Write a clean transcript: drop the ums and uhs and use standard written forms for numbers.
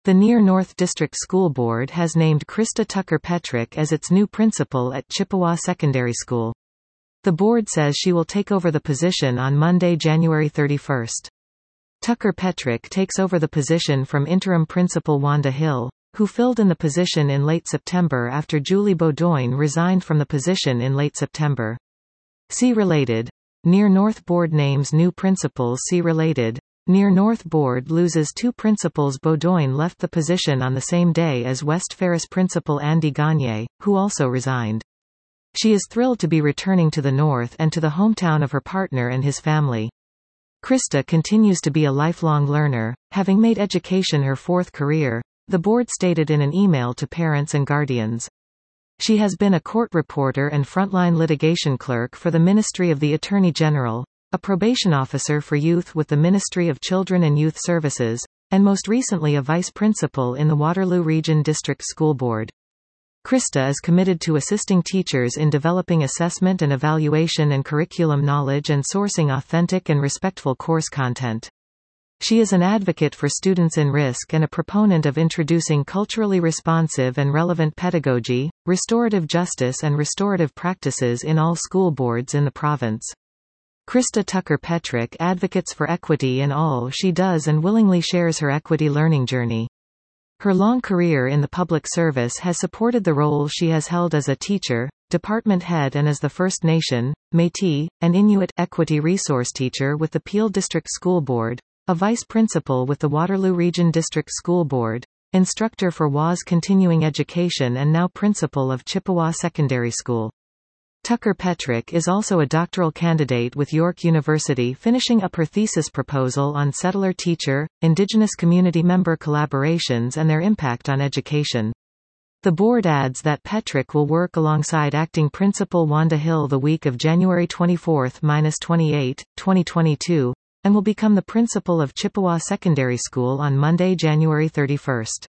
The Near North District School Board has named Krista Tucker-Petrick as its new principal at Chippewa Secondary School. The board says she will take over the position on Monday, January 31. Tucker-Petrick takes over the position from interim principal Wanda Hill, who filled in the position in late September after Julie Beaudoin resigned from the position in late September. See Related. Near North Board names new principals. See Related. Near North Board loses two principals. Beaudoin left the position on the same day as West Ferris principal Andy Gagne, who also resigned. She is thrilled to be returning to the North and to the hometown of her partner and his family. Krista continues to be a lifelong learner, having made education her fourth career, the board stated in an email to parents and guardians. She has been a court reporter and frontline litigation clerk for the Ministry of the Attorney General, a probation officer for youth with the Ministry of Children and Youth Services, and most recently a vice principal in the Waterloo Region District School Board. Krista is committed to assisting teachers in developing assessment and evaluation and curriculum knowledge and sourcing authentic and respectful course content. She is an advocate for students in risk and a proponent of introducing culturally responsive and relevant pedagogy, restorative justice and restorative practices in all school boards in the province. Krista Tucker-Petrick advocates for equity in all she does and willingly shares her equity learning journey. Her long career in the public service has supported the role she has held as a teacher, department head and as the First Nation, Métis, and Inuit equity resource teacher with the Peel District School Board, a vice principal with the Waterloo Region District School Board, instructor for WAS Continuing Education and now principal of Chippewa Secondary School. Tucker-Petrick is also a doctoral candidate with York University, finishing up her thesis proposal on settler-teacher, Indigenous community member collaborations and their impact on education. The board adds that Petrick will work alongside acting principal Wanda Hill the week of January 24–28, 2022, and will become the principal of Chippewa Secondary School on Monday, January 31.